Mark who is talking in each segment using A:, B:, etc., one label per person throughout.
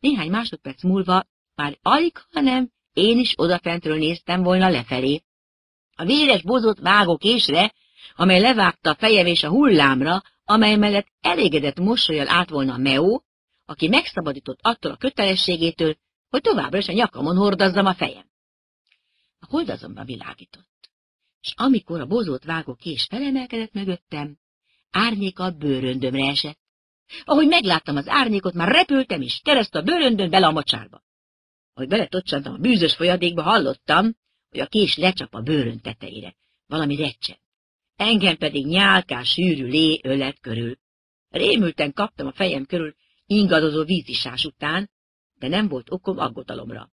A: Néhány másodperc múlva már alig, hanem én is odafentről néztem volna lefelé. A véres bozott vágókésre, amely levágta a fejem és a hullámra, amely mellett elégedett mosollyal állt volna a Meo, aki megszabadított attól a kötelességétől, hogy továbbra is a nyakamon hordazzam a fejem. A hold azonban világított, és amikor a bozott vágókés felemelkedett mögöttem, árnyéka a bőröndömre esett. Ahogy megláttam az árnyékot, már repültem és kereszt a bőröndön bele a mocsárba. Ahogy beletocsantam a bűzös folyadékba, hallottam, hogy a kés lecsap a bőrönd tetejére. Valami recsent. Engem pedig nyálkás sűrű lé ölet körül. Rémülten kaptam a fejem körül ingadozó vízisás után, de nem volt okom aggodalomra.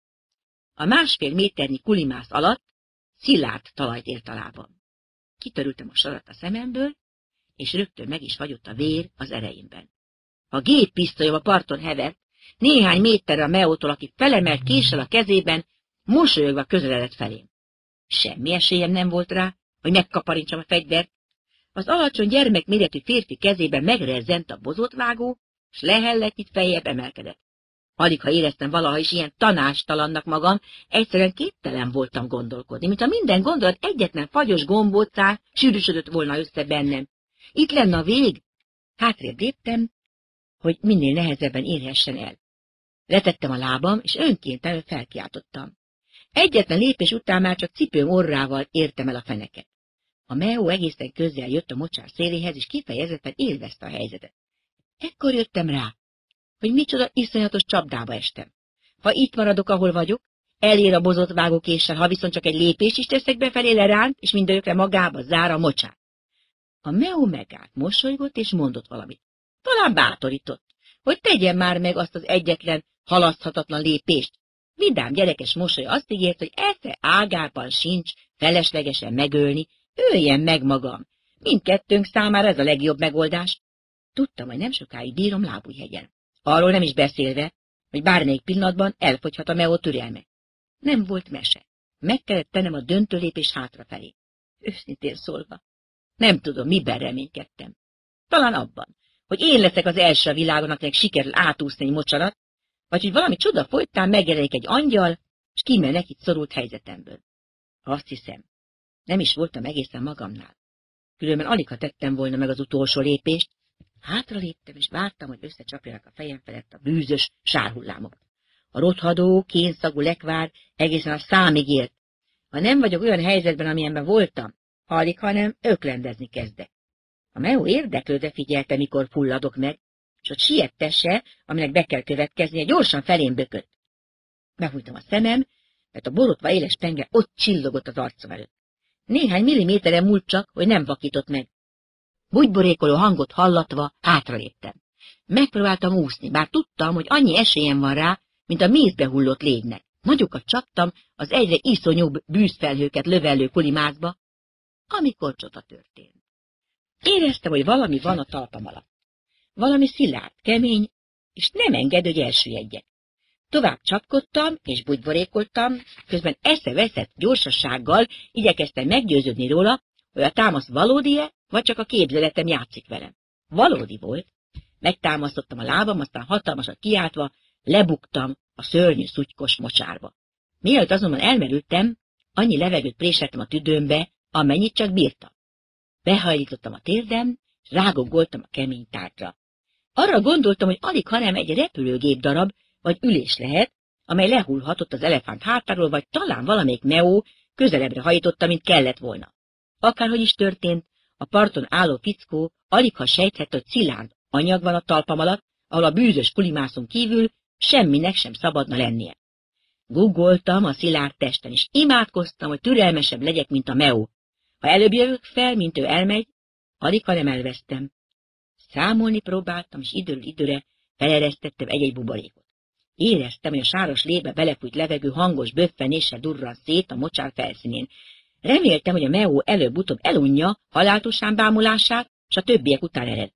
A: A 1,5 méternyi kulimász alatt szilárd talajt ért a lábam. Kitörültem a sarat a szememből, és rögtön meg is fagyott a vér az ereimben. A géppisztolyom a parton hevert, néhány méterre a Meótól, aki felemelt késsel a kezében, mosolyogva közeledett felém. Semmi esélyem nem volt rá, hogy megkaparintsam a fegyvert. Az alacsony gyermekméretű férfi kezében megrezzent a bozótvágó, s lehelletnyit feljebb emelkedett. Alig, ha éreztem valaha is ilyen tanástalannak magam, egyszerűen képtelen voltam gondolkodni, mintha minden gondolat egyetlen fagyos gombócán sűrűsödött volna össze bennem. Itt lenne a vég. Hátrébb léptem, hogy minél nehezebben érhessen el. Letettem a lábam, és önkéntelenül felkiáltottam. Egyetlen lépés után már csak cipőm orrával értem el a feneket. A Meo egészen közel jött a mocsár széléhez, és kifejezetten élvezte a helyzetet. Ekkor jöttem rá, hogy micsoda iszonyatos csapdába estem. Ha itt maradok, ahol vagyok, elér a bozott vágókéssel, ha viszont csak egy lépést is teszek befelé, leránt, és mindörökre magába zár a mocsár. A Meo megállt, mosolygott, és mondott valamit. Talán bátorított, hogy tegyen már meg azt az egyetlen, halaszthatatlan lépést. Vidám gyerekes mosoly azt ígért, hogy esze ágában sincs feleslegesen megölni, öljen meg magam. Mindkettőnk számára ez a legjobb megoldás. Tudtam, hogy nem sokáig bírom Lábújhegyen. Arról nem is beszélve, hogy bármelyik pillanatban elfogyhat a Meo türelme. Nem volt mese. Meg kellett tennem a döntő lépés hátrafelé. Őszintén szólva, nem tudom, miben reménykedtem. Talán abban, hogy én leszek az első a világon, akinek sikerül átúszni egy mocsarat, vagy hogy valami csoda folytán megjelenik egy angyal, és kimennek itt szorult helyzetemből. Azt hiszem, nem is voltam egészen magamnál. Különben alig, ha tettem volna meg az utolsó lépést, hátraléptem, és vártam, hogy összecsapjanak a fejem felett a bűzös sárhullámok. A rothadó, kénszagú lekvár egészen a számig ért. Ha nem vagyok olyan helyzetben, amilyenben voltam, alig, hanem öklendezni kezdek. A Meo érdeklődve figyelte, mikor fulladok meg, és hogy siettesse, aminek be kell következnie, gyorsan felém bökött. Behújtam a szemem, mert a borotva éles penge ott csillogott az arcom előtt. Néhány milliméteren múlt csak, hogy nem vakított meg. Bugyborékoló hangot hallatva hátraléptem. Megpróbáltam úszni, bár tudtam, hogy annyi esélyem van rá, mint a mézbe hullott légynek. Nagyokat csaptam az egyre iszonyúbb bűzfelhőket lövelő kulimászba, amikor csoda történt. Éreztem, hogy valami van a talpam alatt. Valami szilárd, kemény, és nem enged, hogy elsüllyedjek. Tovább csapkodtam és bugyborékoltam, közben eszeveszett gyorsasággal igyekeztem meggyőződni róla, hogy a támasz valódi-e, vagy csak a képzeletem játszik velem. Valódi volt. Megtámasztottam a lábam, aztán hatalmasat kiáltva lebuktam a szörnyű szutykos mocsárba. Mielőtt azonban elmerültem, annyi levegőt préseltem a tüdőmbe, amennyit csak bírtam. Behajlítottam a térdem, és rágogoltam a kemény tárgyra. Arra gondoltam, hogy alig, hanem egy repülőgép darab, vagy ülés lehet, amely lehullhatott az elefánt hátáról, vagy talán valamelyik Meo közelebbre hajította, mint kellett volna. Akárhogy is történt, a parton álló fickó aligha sejthette, hogy szilárd anyag van a talpam alatt, ahol a bűzös kulimászon kívül semminek sem szabadna lennie. Guggoltam a szilárd testen, és imádkoztam, hogy türelmesebb legyek, mint a Meo. Ha előbb jövök fel, mint ő elmegy, aligha nem elvesztem. Számolni próbáltam, és időről időre feleresztettem egy-egy buborékot. Éreztem, hogy a sáros lébe belefújt levegő hangos böffenéssel durran szét a mocsár felszínén. Reméltem, hogy a Meo előbb-utóbb elunja haláltosan bámulását, s a többiek után ered.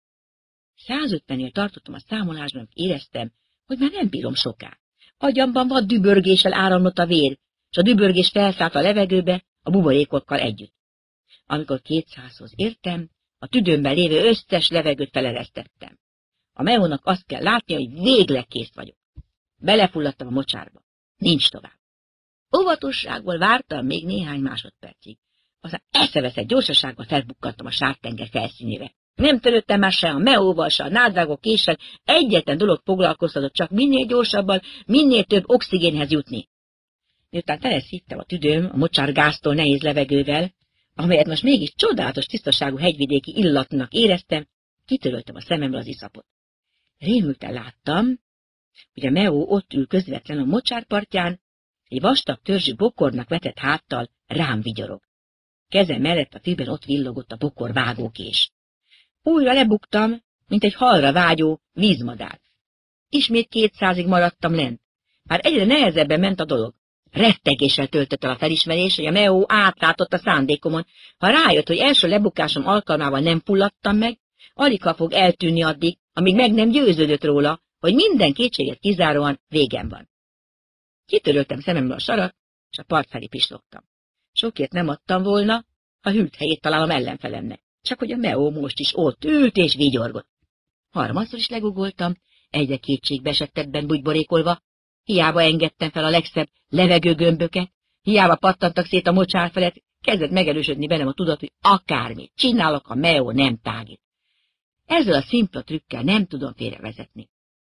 A: 150-nél tartottam a számolásban, éreztem, hogy már nem bírom soká. Agyamban vad dübörgéssel áramlott a vér, és a dübörgés felszállt a levegőbe a buborékokkal együtt. Amikor 200-hoz értem, a tüdőmben lévő összes levegőt feleresztettem. A Meónak azt kell látnia, hogy végleg kész vagyok. Belefulladtam a mocsárba. Nincs tovább. Óvatosságból vártam még néhány másodpercig. Aztán eszeveszett gyorsasággal felbukkantam a sártenger felszínére. Nem törődtem már se a meóval, se a nádrágok késsel, egyetlen dolog foglalkoztatott, csak minél gyorsabban, minél több oxigénhez jutni. Miután teleszívtam a tüdőm a mocsárgáztól nehéz levegővel, amelyet most mégis csodálatos tisztaságú hegyvidéki illatnak éreztem, kitöröltem a szememről az iszapot. Rémülten láttam, hogy a meó ott ül közvetlen a mocsárpartján, egy vastag törzsű bokornak vetett háttal rám vigyorog. Kezem mellett a fűben ott villogott a bokor vágókés. Újra lebuktam, mint egy halra vágyó vízmadár. Ismét 200-ig maradtam lent. Már egyre nehezebben ment a dolog. Rettegéssel töltött el a felismerés, hogy a meó átlátott a szándékomon. Ha rájött, hogy első lebukásom alkalmával nem fulladtam meg, aligha fog eltűnni addig, amíg meg nem győződött róla, hogy minden kétséget kizáróan végem van. Kitöröltem szememből a sarat, és a part felé pislogtam. Sokért nem adtam volna, ha hűlt helyét találom ellenfelemnek. Csak hogy a meó most is ott ült és vigyorgott. Harmadszor is legugoltam, egyre kétségbeesettebben bugyborékolva, hiába engedtem fel a legszebb levegőgömböket, hiába pattantak szét a mocsár felett, kezdett megerősödni bennem a tudat, hogy akármit csinálok, a meó nem tágít. Ezzel a szimpla trükkel nem tudom félrevezetni.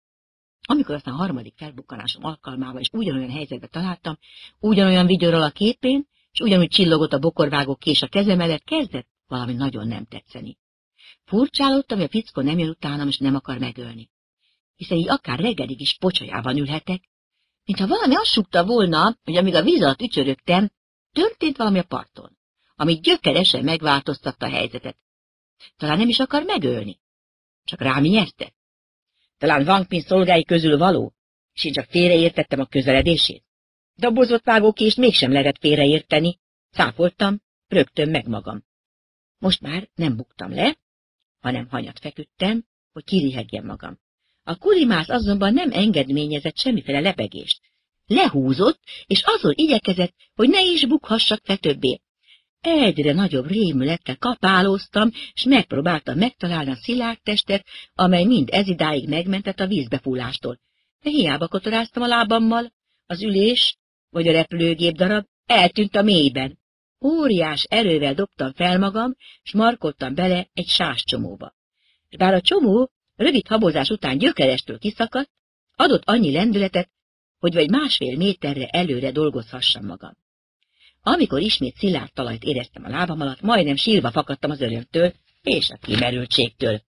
A: Amikor aztán a harmadik felbukkanásom alkalmával is ugyanolyan helyzetbe találtam, ugyanolyan vigyorral a képén, és ugyanúgy csillogott a bokorvágó kés a kezem mellett, kezdett valami nagyon nem tetszeni. Furcsálódtam, hogy a fickó nem jön utánam, és nem akar megölni. Hiszen így akár reggelig is pocsolyában ülhetek, mintha valami azt súgta volna, hogy amíg a víz alatt ücsörögtem, történt valami a parton, ami gyökeresen megváltoztatta a helyzetet. Talán nem is akar megölni, csak rám ijedtett. Talán Wang Ping szolgái közül való, és én csak félreértettem a közeledését. Dobozott vágókést mégsem lehetett félreérteni, cáfoltam, rögtön meg magam. Most már nem buktam le, hanem hanyat feküdtem, hogy kirihegjem magam. A kurimász azonban nem engedményezett semmiféle lebegést. Lehúzott, és azon igyekezett, hogy ne is bukhassak fel többé. Egyre nagyobb rémülettel kapálóztam, és megpróbáltam megtalálni a szilárd testet, amely mind ezidáig megmentett a vízbefúlástól. De hiába kotoráztam a lábammal, az ülés, vagy a repülőgép darab eltűnt a mélyben. Óriás erővel dobtam fel magam, s markoltam bele egy sáscsomóba. És bár a csomó rövid habozás után gyökerestől kiszakadt, adott annyi lendületet, hogy vagy 1,5 méterre előre dolgozhassam magam. Amikor ismét szilárd talajt éreztem a lábam alatt, majdnem sírva fakadtam az örömtől és a kimerültségtől.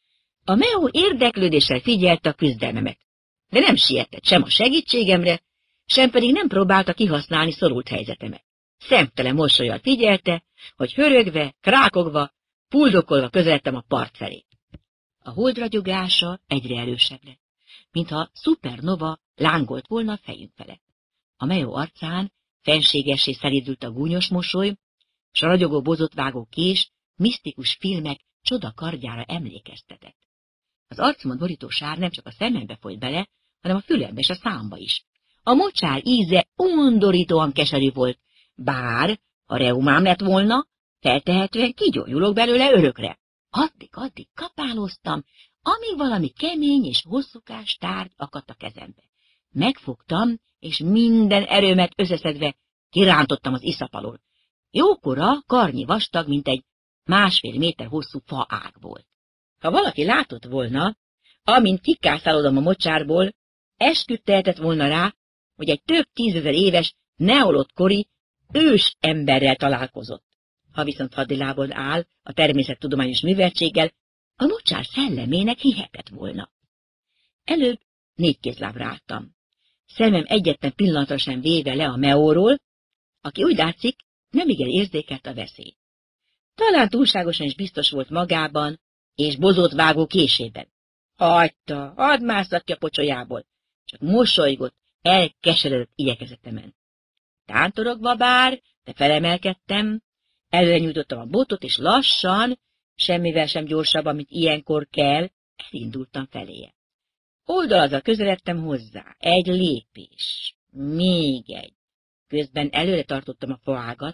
A: A meó érdeklődéssel figyelte a küzdelmemet, de nem sietett sem a segítségemre, sem pedig nem próbálta kihasználni szorult helyzetemet. Szemtelen mosollyal figyelte, hogy hörögve, krákogva, fuldokolva közeledtem a part felé. A hold ragyogása egyre erősebb lett, mintha szupernova lángolt volna a fejünk felett. A meó arcán fenségessé szelídült a gúnyos mosoly, s a ragyogó bozótvágó kés misztikus filmek csodakardjára emlékeztetett. Az arcomat borító sár nem csak a szemembe folyt bele, hanem a fülembe és a számba is. A mocsár íze undorítóan keserű volt, bár, ha reumám lett volna, feltehetően kigyógyulok belőle örökre. Addig kapálóztam, amíg valami kemény és hosszúkás tárgy akadt a kezembe. Megfogtam, és minden erőmet összeszedve kirántottam az iszap alól. Jókora, karnyi vastag, mint egy 1,5 méter hosszú faág volt. Ha valaki látott volna, amint kikászálodom a mocsárból, esküdt tehetett volna rá, hogy egy több 10 000 éves, neolótkori ős emberrel találkozott. Ha viszont hadilábon áll a természettudományos műveltséggel, a mocsár szellemének hihetett volna. Előbb 4 kézlábra álltam. Szemem egyetlen pillanatra sem véve le a meóról, aki úgy látszik, nemigen érzékelt a veszélyt. Talán túlságosan is biztos volt magában, és bozótvágó késében. Hagyta, hadd másszak ki a pocsolyából, csak mosolygott, elkeseredett igyekezetemen. Tántorogva bár, de felemelkedtem, előre nyújtottam a botot, és lassan, semmivel sem gyorsabban, mint ilyenkor kell, elindultam feléje. Oldalazzal közeledtem hozzá, egy lépés, még egy. Közben előre tartottam a faágat,